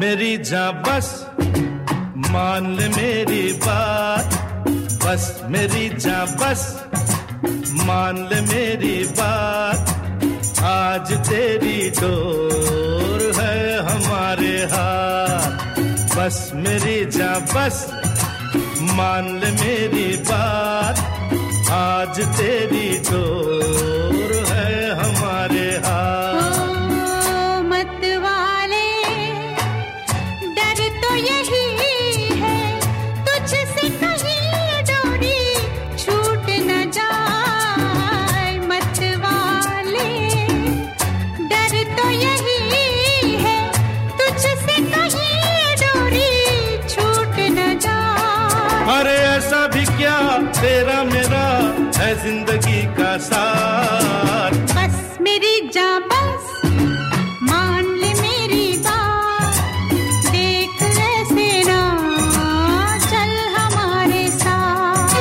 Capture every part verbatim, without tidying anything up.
मेरी जान बस मान ले मेरी बात, बस मेरी जान बस मान ले मेरी बात, आज तेरी डोर है हमारे हाथ, बस मेरी जान बस मान ले मेरी बात, आज तेरी डोर है हमारे हाथ। ओ मत वाले डर तो यही है, तुझसे कहीं डोरी छूट न जाए, मत वाले डर तो यही है, तुझसे कहीं डोरी छूट न जाए। अरे ऐसा भी क्या तेरा मेरा है जिंदगी का साथ, बस मेरी जान बस मान ले मेरी बात, देख ऐसे ना चल हमारे साथ।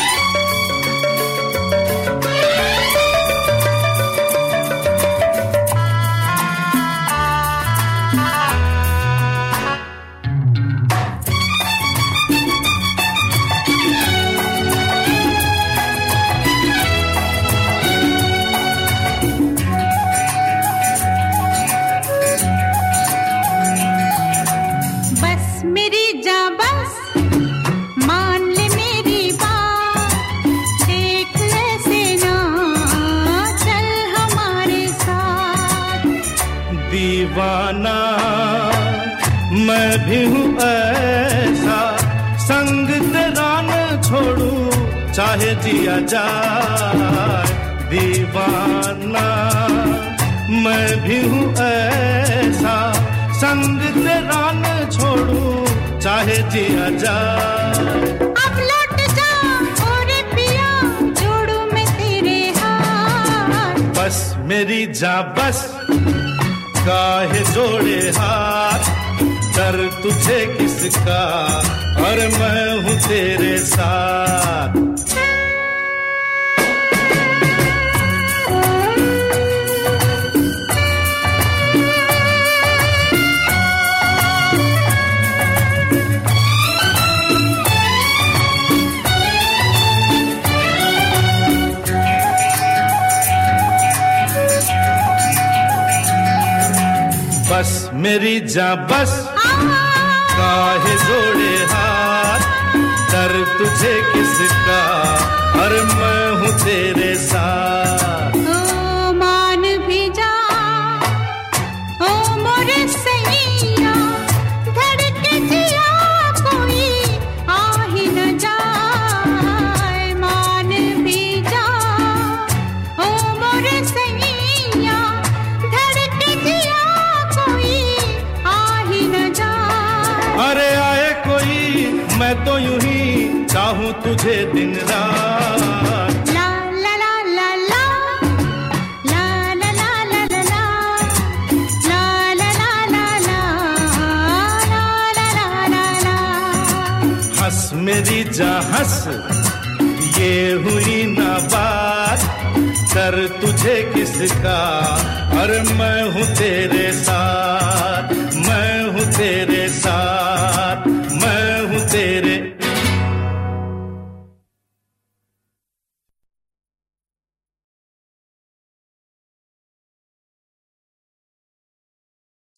बस मेरी जान बस मान ले मेरी बात, देख ऐसे ना चल हमारे साथ। दीवाना मैं भी हूँ ऐसा, संग तेरा न छोड़ूं चाहे जिया जाए, दीवाना मैं भी हूँ ऐसा, संग तेरा न छोड़ूं चाहे जिया जाए। अब लौट जा और पिया जोड़ू मैं तेरे हाथ, बस मेरी जान बस काहे जोड़े हाथ, डर तुझे किसका और मैं हूँ तेरे साथ। बस मेरी जान बस काहे जोड़े हाथ, डर तुझे किसका और मैं हूँ तेरे साथ। ओ मान भी जा ओ मोरे सैया, धड़के जिया कोई आ ही न जाए, मान भी जा ओ मोरे सैया, धड़के जिया कोई आ ही न जाए। अरे आए कोई मैं तो यूं ही चाहूं तुझे दिन रात, ला ला ला ला ला ला ला ला ला ला ला ला ला ला ला ला ला। हंस मेरी जान हंस ये हुई ना बात, डर तुझे किसका और मैं हूँ तेरे साथ।